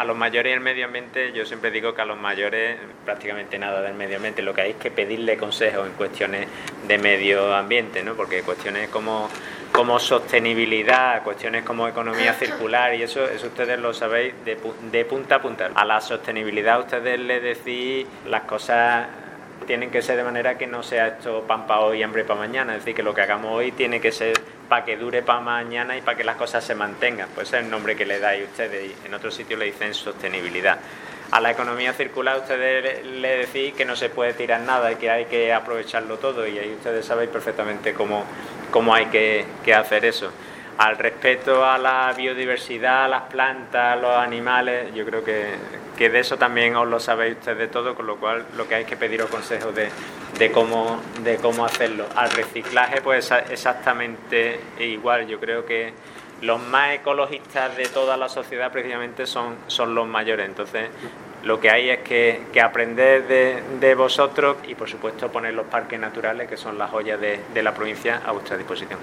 A los mayores y el medio ambiente, yo siempre digo que a los mayores prácticamente nada del medio ambiente. Lo que hay es que pedirle consejos en cuestiones de medio ambiente, ¿no? Porque cuestiones como sostenibilidad, cuestiones como economía circular y eso ustedes lo sabéis de punta a punta. A la sostenibilidad ustedes le decís las cosas tienen que ser de manera que no sea esto pan para hoy y hambre para mañana, es decir, que lo que hagamos hoy tiene que ser para que dure para mañana y para que las cosas se mantengan. Pues ese es el nombre que le dais ustedes y en otros sitios le dicen sostenibilidad. A la economía circular ustedes le decís que no se puede tirar nada y que hay que aprovecharlo todo y ahí ustedes sabéis perfectamente cómo hay que hacer eso. Al respeto a la biodiversidad, a las plantas, a los animales, yo creo que de eso también os lo sabéis ustedes todo, con lo cual lo que hay que pediros consejos de cómo hacerlo. Al reciclaje, pues exactamente igual. Yo creo que los más ecologistas de toda la sociedad precisamente son los mayores. Entonces, lo que hay es que aprender de vosotros y, por supuesto, poner los parques naturales, que son las joyas de la provincia, a vuestra disposición.